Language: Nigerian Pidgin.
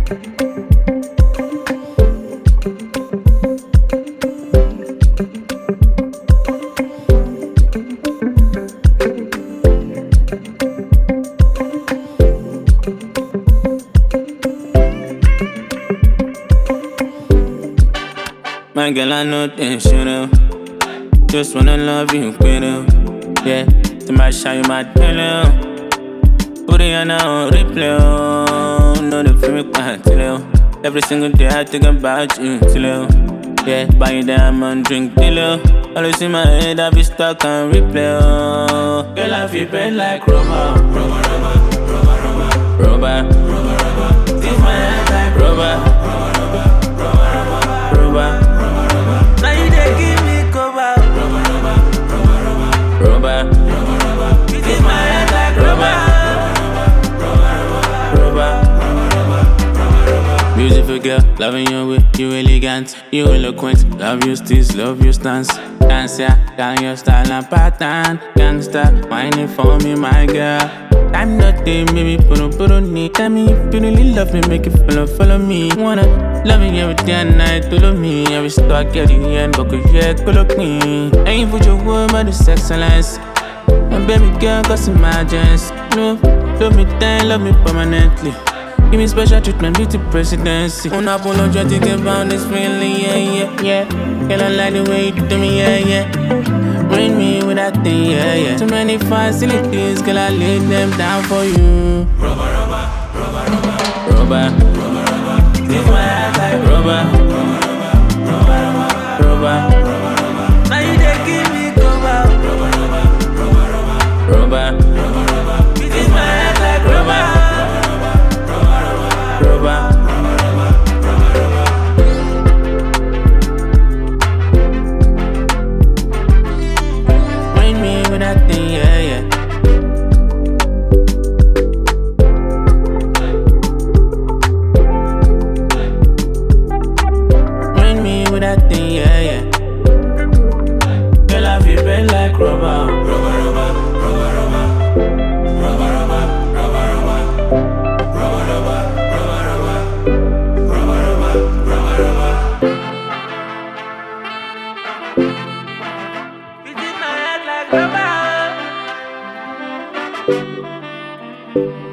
My girl, I know this, you know. Just wanna love you, quiero. Yeah, to my shine, you my pillow. Put it on replay, oh. No, the film me quite till. Every single day I think about you, till. Yeah, buy diamond, drink pillow. Always in my head, I be stuck on replay, oh. Girl, I feel bad like rubber. Rubber. This my head like rubber. Rubber. Now you dey give me cover. Rubber. This is my head like rubber. Beautiful girl, loving your way, you elegant, you eloquent. Love your steez, love your stance. Dance ya, down your style and pattern. Gangsta, whining for me, my girl. I'm nothing, baby, put on me. Tell me if you really love me, make it follow me. Wanna love me every day and night, follow me. Every start getting here and buckle, yeah, look me. Ain't for your word, but it's excellence. And baby girl, cause emergence. Love me then, love me permanently. Give me special treatment, beauty presidency. Unapologetic about this feeling, yeah. Girl, I like the way you do me, yeah. Bring me with that thing, yeah. Too many facilities, girl, I lay them down for you. Rubber. Take my heart like rubber. Now you dey give me cover. Rubber. Take my heart like rubber. Bring me with that thing, yeah. Bring me with that thing, yeah. Girl, I feel bad like rubber. Like rubber.